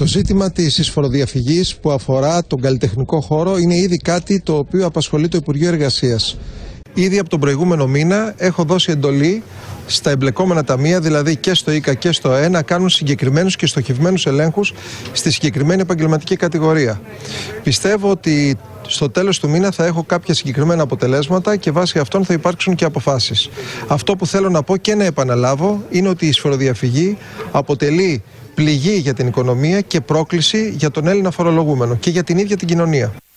Το ζήτημα της εισφοροδιαφυγής που αφορά τον καλλιτεχνικό χώρο είναι ήδη κάτι το οποίο απασχολεί το Υπουργείο Εργασίας. Ήδη από τον προηγούμενο μήνα έχω δώσει εντολή στα εμπλεκόμενα ταμεία, δηλαδή και στο ΙΚΑ και στο ΑΕ, να κάνουν συγκεκριμένους και στοχευμένους ελέγχους στη συγκεκριμένη επαγγελματική κατηγορία. Πιστεύω ότι στο τέλος του μήνα θα έχω κάποια συγκεκριμένα αποτελέσματα και βάσει αυτών θα υπάρξουν και αποφάσεις. Αυτό που θέλω να πω και να επαναλάβω είναι ότι η εισφοροδιαφυγή αποτελεί πληγή για την οικονομία και πρόκληση για τον Έλληνα φορολογούμενο και για την ίδια την κοινωνία.